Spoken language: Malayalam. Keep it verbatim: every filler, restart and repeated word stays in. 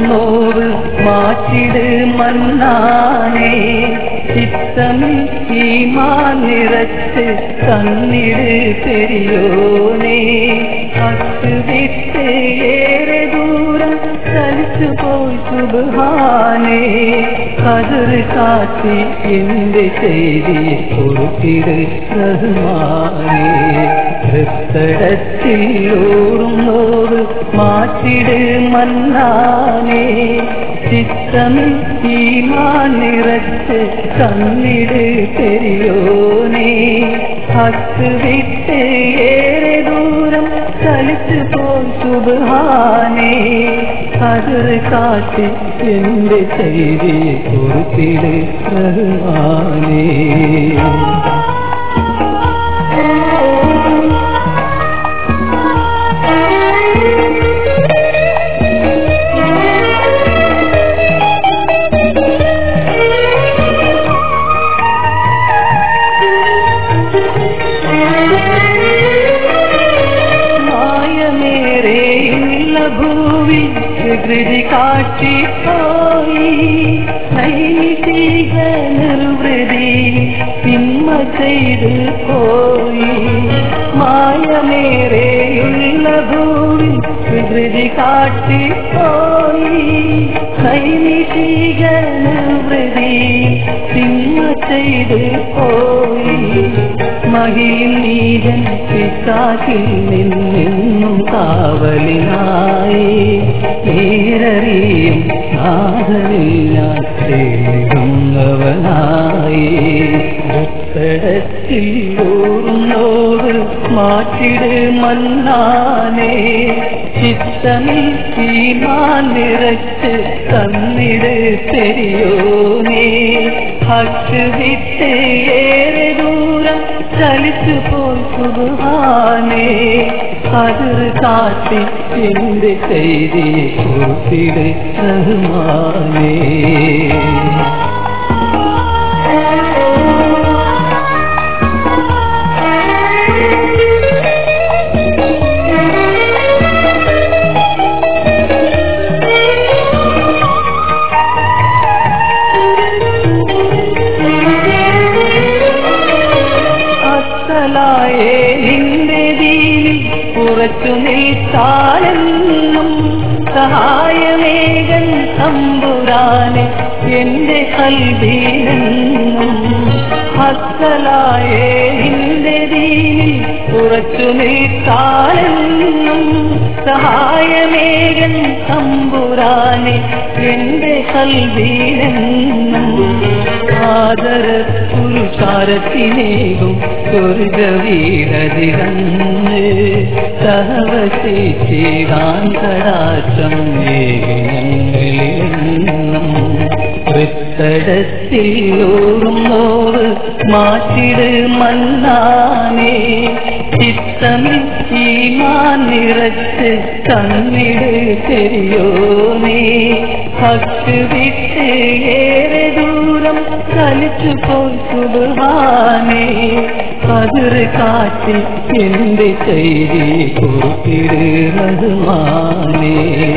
നോവ് മാറ്റിട് മന്നാനേ ചിത്തമിൽ ഈമാൻ നിറച്ച് തന്നിട് പെരിയോനേ ഹക്ക് വിട്ട് ഏറെ ദൂരം ചലിച്ചു പോയി സുബ്ഹാനേ ഖദർ കാട്ടി എന്റെ ചെയ്തിയെ കൊടുത്തിട് റഹ്മാനേ ഹൃത്തടത്തിൽ ഓടും നോവ് മാറ്റിട് മന്നാനേ ചിത്തമിൽ ഈമാൻ നിറച്ച് തന്നിട് പെരിയോനേ ഹക്ക് വിട്ട് ഏറെ ദൂരം ചലിച്ചു പോയി സുബ്ഹാനേ ഖദർ കാട്ടി എന്റെ ചെയ്തിയെ കൊടുത്തിട് റഹ്മാനേ ഭൂവിൽ വികൃതി കാട്ടിപ്പോയി നൈതിക നിർവൃതി തിന്മ ചെയ്തു പോയി മായമേറെയുള്ള ഭൂവിൽ വികൃതി കാട്ടിപ്പോയി നൈതിക നിർവൃതി തിന്മ ചെയ്തു പോയി മഹിയിൽ നീരൻ പിശാചിൽ നിന്നും കാവലിനായി നേരറിയും നാഥനില്ലാൻ തേടുന്നവനായി ഭക്തടത്തിൽ ഓർന്നോട് മാറ്റിട് മന്നാനേ ചിത്തമിൽ ഈമാൻ നിറച്ച് തന്നിട് പെരിയോനേ ഹക്ക് വിട്ട് ഏറെ ദൂരം ചലിച്ചു പോയി സുബ്ഹാനേ ഖദർ കാട്ടി എന്റെ ചെയ്തിയെ കൊടുത്തിട് റഹ്മാനേ നിന്റെ ദീനിൽ ഉറച്ചു നിൽക്കാനെന്നും സഹായമേകൻ തമ്പുരാനെ എന്റെ കൽബിലെന്നും ഹസ്സലായേ നിന്റെ ദീനിൽ ഉറച്ചു നിൽക്കാനെന്നും സഹായമേകൻ തമ്പുരാനെ എന്റെ കൽബിലെന്നും ആദര പുരുഷാരത്തിനേകും സ്വർഗവീരതിരന്ന് സഹവസിച്ചിടാൻ കടാക്ഷം ഞങ്ങളിലെന്നും വൃത്തടത്തിൽ ഓടും നോവ് മാറ്റിട് മന്നാനേ ചിത്തമിൽ ഈമാൻ നിറച്ച് തന്നിട് പെരിയോനേ ഹക്ക് വിട്ട് ഏറെ ദൂരം ചലിച്ചു പോയി സുബ്ഹാനേ ഖദർ കാട്ടി എന്റെ ചെയ്തിയെ കൊടുത്തിട് റഹ്മാനേ